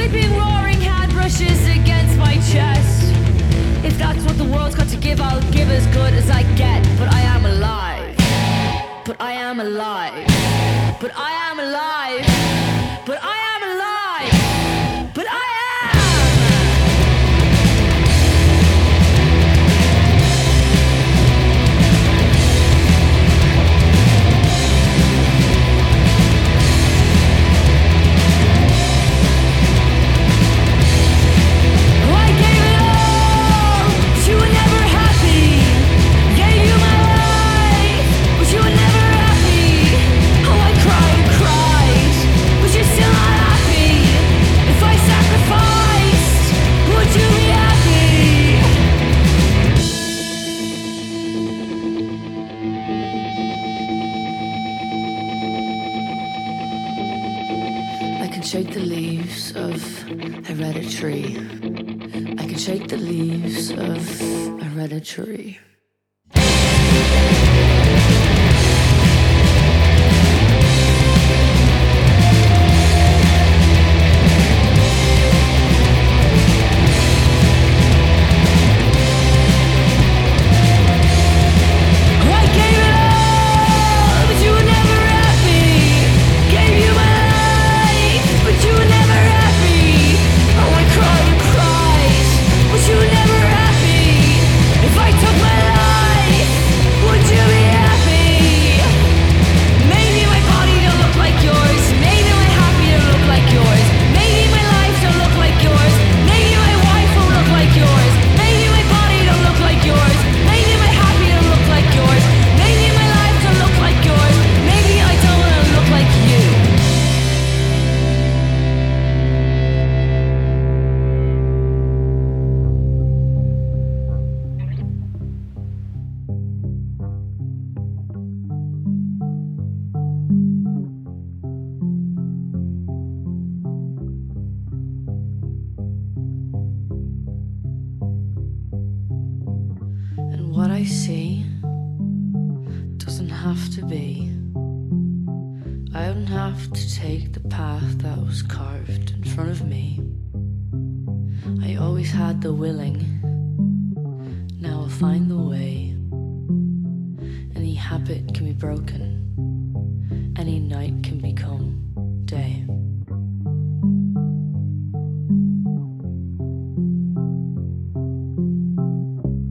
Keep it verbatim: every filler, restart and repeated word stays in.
Sweeping roaring hand brushes against my chest. If that's what the world's got to give, I'll give as good as I get. But I am alive. But I am alive. But I am alive. But I am alive. But I am. Shake the leaves of hereditary. I can shake the leaves of hereditary. What I see doesn't have to be. I don't have to take the path that was carved in front of me. I always had the willing, now I'll find the way. Any habit can be broken.